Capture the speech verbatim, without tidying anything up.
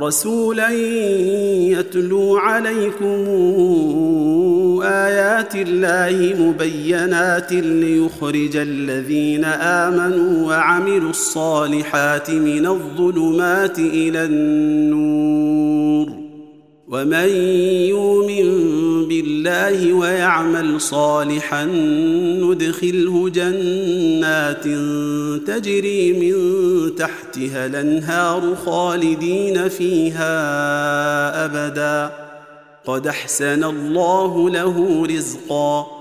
رسولا يتلو عليكم آيات الله مبينات ليخرج الذين آمنوا وعملوا الصالحات من الظلمات إلى النور، ومن يؤمن بالله ويعمل صالحا ندخله جنات تجري من تحتها الأنهار خالدين فيها أبدا، قد أحسن الله له رزقا.